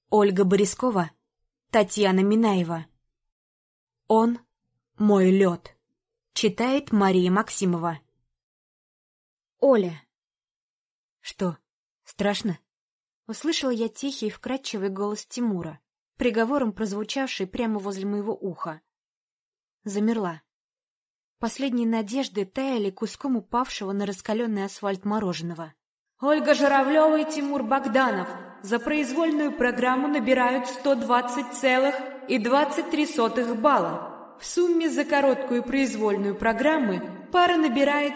Ольга Борискова, Татьяна Минаева. «Он — мой лед», читает Мария Максимова. Оля. Что, страшно? Услышала я тихий и вкрадчивый голос Тимура, приговором прозвучавший прямо возле моего уха. Замерла. Последние надежды таяли куском упавшего на раскаленный асфальт мороженого. Ольга Журавлева и Тимур Богданов за произвольную программу набирают 120,23 балла. В сумме за короткую произвольную программу пара набирает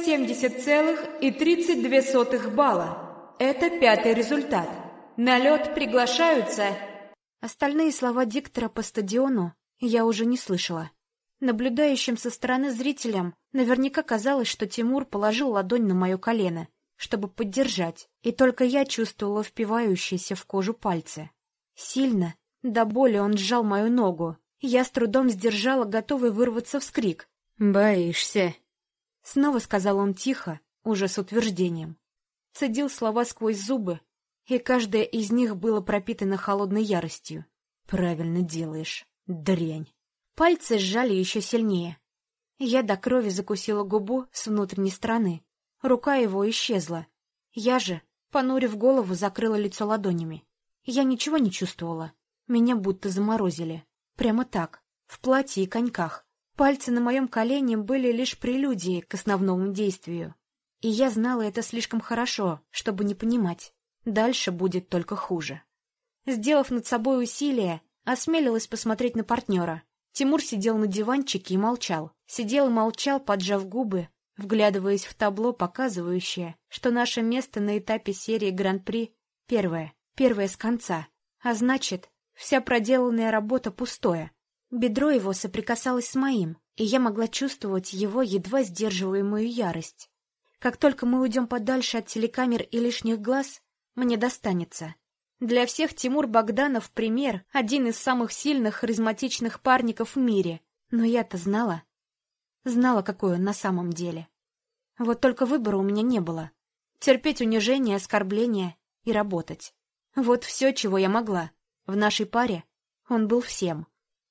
170,32 балла. Это 5-й результат. На лед приглашаются... Остальные слова диктора по стадиону я уже не слышала. Наблюдающим со стороны зрителям наверняка казалось, что Тимур положил ладонь на мое колено, чтобы поддержать, и только я чувствовала впивающиеся в кожу пальцы. Сильно, до боли он сжал мою ногу. Я с трудом сдержала готовый вырваться вскрик. «Боишься?» Снова сказал он тихо, уже с утверждением. Цедил слова сквозь зубы, и каждое из них было пропитано холодной яростью. «Правильно делаешь, дрянь!» Пальцы сжали еще сильнее. Я до крови закусила губу с внутренней стороны. Рука его исчезла. Я же, понурив голову, закрыла лицо ладонями. Я ничего не чувствовала. Меня будто заморозили. Прямо так, в платье и коньках. Пальцы на моем колене были лишь прелюдией к основному действию. И я знала это слишком хорошо, чтобы не понимать. Дальше будет только хуже. Сделав над собой усилие, осмелилась посмотреть на партнера. Тимур сидел на диванчике и молчал. Сидел и молчал, поджав губы, вглядываясь в табло, показывающее, что наше место на этапе серии Гран-при первое с конца. А значит, вся проделанная работа пустое. Бедро его соприкасалось с моим, и я могла чувствовать его едва сдерживаемую ярость. Как только мы уйдем подальше от телекамер и лишних глаз, мне достанется. Для всех Тимур Богданов пример, один из самых сильных, харизматичных парников в мире. Но я-то знала. Знала, какой он на самом деле. Вот только выбора у меня не было. Терпеть унижение, оскорбления и работать. Вот все, чего я могла. В нашей паре он был всем.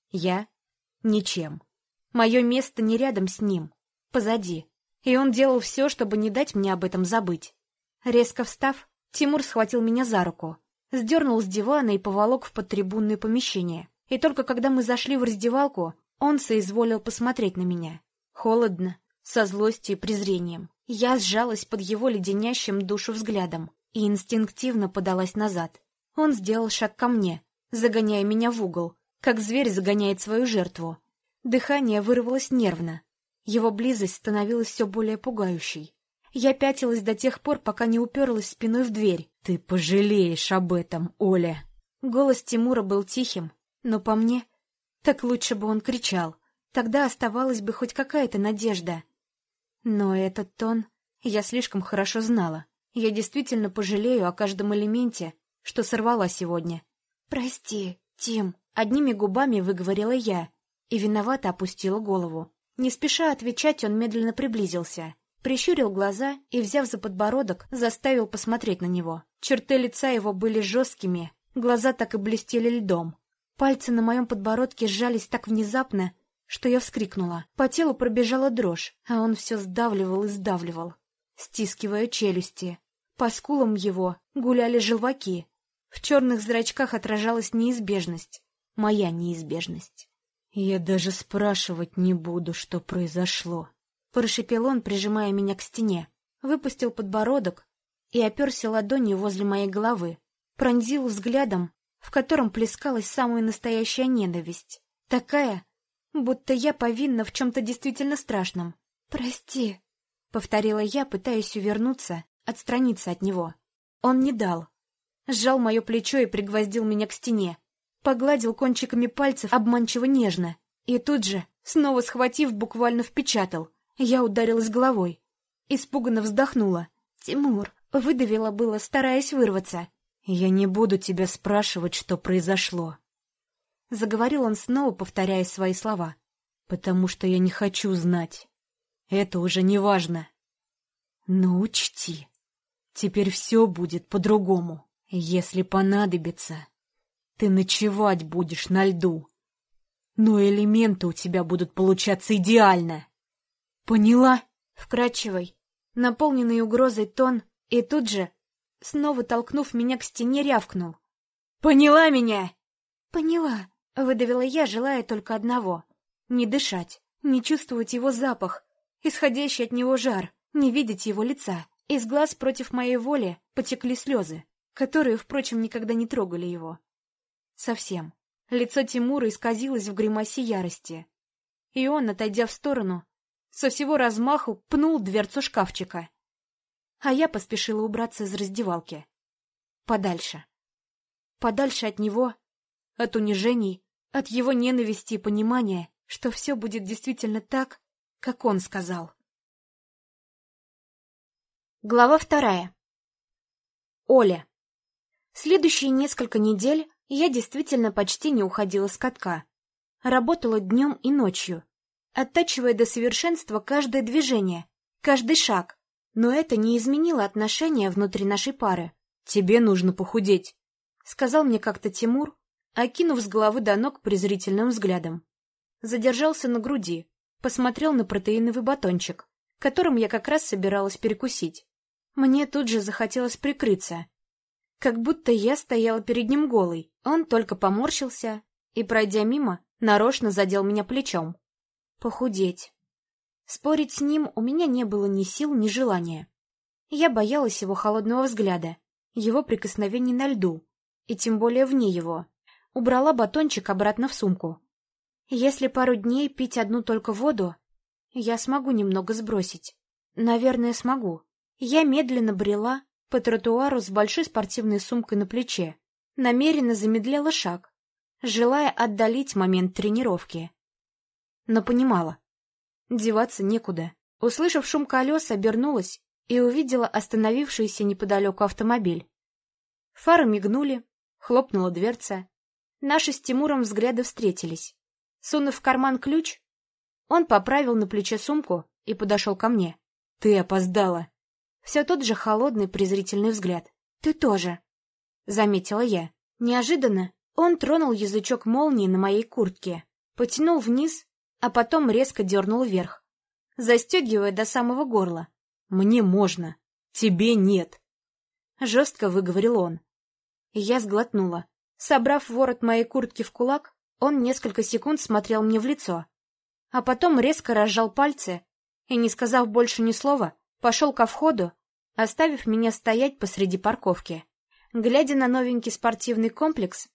Я — ничем. Мое место не рядом с ним, позади. И он делал все, чтобы не дать мне об этом забыть. Резко встав, Тимур схватил меня за руку, сдернул с дивана и поволок в подтрибунное помещение. И только когда мы зашли в раздевалку, он соизволил посмотреть на меня. Холодно, со злостью и презрением. Я сжалась под его леденящим душу взглядом и инстинктивно подалась назад. Он сделал шаг ко мне, загоняя меня в угол, как зверь загоняет свою жертву. Дыхание вырвалось нервно. Его близость становилась все более пугающей. Я пятилась до тех пор, пока не уперлась спиной в дверь. «Ты пожалеешь об этом, Оля!» Голос Тимура был тихим, но по мне, так лучше бы он кричал. Тогда оставалась бы хоть какая-то надежда. Но этот тон я слишком хорошо знала. Я действительно пожалею о каждом элементе, что сорвала сегодня. «Прости, Тим», — одними губами выговорила я и виновато опустила голову. Не спеша отвечать, он медленно приблизился, прищурил глаза и, взяв за подбородок, заставил посмотреть на него. Черты лица его были жесткими, глаза так и блестели льдом. Пальцы на моем подбородке сжались так внезапно, что я вскрикнула. По телу пробежала дрожь, а он все сдавливал и сдавливал, стискивая челюсти. По скулам его гуляли желваки. В черных зрачках отражалась неизбежность, моя неизбежность. «Я даже спрашивать не буду, что произошло», — прошепел он, прижимая меня к стене. Выпустил подбородок и оперся ладонью возле моей головы. Пронзил взглядом, в котором плескалась самая настоящая ненависть. Такая, будто я повинна в чем-то действительно страшном. «Прости», — повторила я, пытаясь увернуться, отстраниться от него. Он не дал. Сжал мое плечо и пригвоздил меня к стене. Погладил кончиками пальцев обманчиво нежно. И тут же, снова схватив, буквально впечатал. Я ударилась головой. Испуганно вздохнула. «Тимур», — выдавила было, стараясь вырваться. «Я не буду тебя спрашивать, что произошло», — заговорил он снова, повторяя свои слова. «Потому что я не хочу знать. Это уже не важно. Но учти, теперь все будет по-другому. Если понадобится, Ты ночевать будешь на льду. Но элементы у тебя будут получаться идеально. Поняла? Вкрадчивый, наполненный угрозой тон, и тут же, снова толкнув меня к стене, рявкнул. Поняла меня? Поняла, выдавила я, желая только одного. Не дышать, не чувствовать его запах, исходящий от него жар, не видеть его лица. Из глаз против моей воли потекли слезы, которые, впрочем, никогда не трогали его. Совсем. Лицо Тимура исказилось в гримасе ярости. И он, отойдя в сторону, со всего размаху пнул дверцу шкафчика. А я поспешила убраться из раздевалки. Подальше. Подальше от него, от унижений, от его ненависти и понимания, что все будет действительно так, как он сказал. Глава 2. Оля. Следующие несколько недель я действительно почти не уходила с катка. Работала днем и ночью, оттачивая до совершенства каждое движение, каждый шаг. Но это не изменило отношения внутри нашей пары. «Тебе нужно похудеть», — сказал мне как-то Тимур, окинув с головы до ног презрительным взглядом. Задержался на груди, посмотрел на протеиновый батончик, которым я как раз собиралась перекусить. Мне тут же захотелось прикрыться, как будто я стояла перед ним голой. Он только поморщился и, пройдя мимо, нарочно задел меня плечом. Похудеть. Спорить с ним у меня не было ни сил, ни желания. Я боялась его холодного взгляда, его прикосновений на льду, и тем более вне его. Убрала батончик обратно в сумку. Если пару дней пить одну только воду, я смогу немного сбросить. Наверное, смогу. Я медленно брела по тротуару с большой спортивной сумкой на плече, намеренно замедляла шаг, желая отдалить момент тренировки. Но понимала, деваться некуда. Услышав шум колес, обернулась и увидела остановившийся неподалеку автомобиль. Фары мигнули, хлопнула дверца. Наши с Тимуром взгляды встретились. Сунув в карман ключ, он поправил на плече сумку и подошел ко мне. «Ты опоздала!» Все тот же холодный презрительный взгляд. «Ты тоже», — заметила я. Неожиданно он тронул язычок молнии на моей куртке, потянул вниз, а потом резко дернул вверх, застегивая до самого горла. «Мне можно, тебе нет», — жестко выговорил он. Я сглотнула. Собрав ворот моей куртки в кулак, он несколько секунд смотрел мне в лицо, а потом резко разжал пальцы и, не сказав больше ни слова, пошел ко входу, оставив меня стоять посреди парковки. Глядя на новенький спортивный комплекс,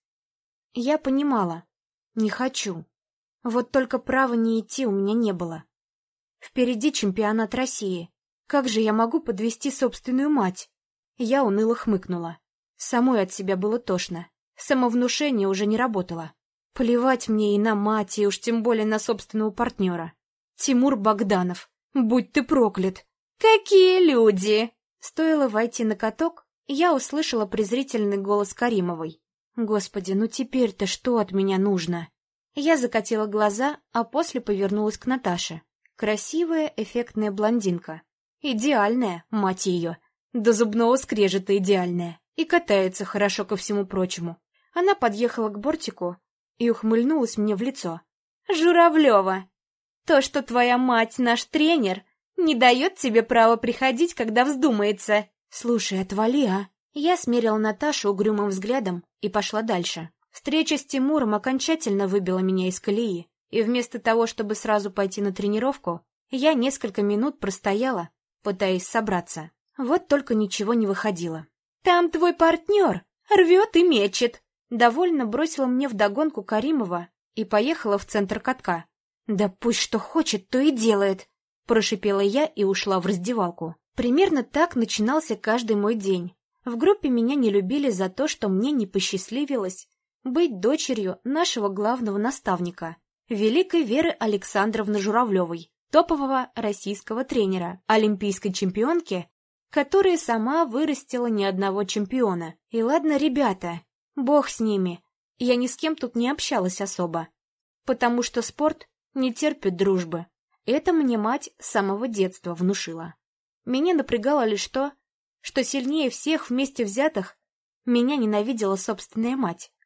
я понимала, не хочу. Вот только права не идти у меня не было. Впереди чемпионат России. Как же я могу подвести собственную мать? Я уныло хмыкнула. Самой от себя было тошно. Самовнушение уже не работало. Плевать мне и на мать, и уж тем более на собственного партнера. Тимур Богданов, будь ты проклят! «Какие люди!» Стоило войти на каток, я услышала презрительный голос Каримовой. «Господи, ну теперь-то что от меня нужно?» Я закатила глаза, а после повернулась к Наташе. Красивая, эффектная блондинка. Идеальная, мать ее. До зубного скрежета идеальная. И катается хорошо ко всему прочему. Она подъехала к бортику и ухмыльнулась мне в лицо. «Журавлева, то, что твоя мать наш тренер, не дает тебе права приходить, когда вздумается». «Слушай, отвали, а!» Я смерила Наташу угрюмым взглядом и пошла дальше. Встреча с Тимуром окончательно выбила меня из колеи, и вместо того, чтобы сразу пойти на тренировку, я несколько минут простояла, пытаясь собраться. Вот только ничего не выходило. «Там твой партнер рвет и мечет!» Довольно бросила мне вдогонку Каримова и поехала в центр катка. «Да пусть что хочет, то и делает!» Прошипела я и ушла в раздевалку. Примерно так начинался каждый мой день. В группе меня не любили за то, что мне не посчастливилось быть дочерью нашего главного наставника, великой Веры Александровны Журавлевой, топового российского тренера, олимпийской чемпионки, которая сама вырастила ни одного чемпиона. И ладно, ребята, бог с ними, я ни с кем тут не общалась особо, потому что спорт не терпит дружбы. Это мне мать с самого детства внушила. Меня напрягало лишь то, что сильнее всех вместе взятых меня ненавидела собственная мать.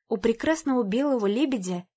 У прекрасного белого лебедя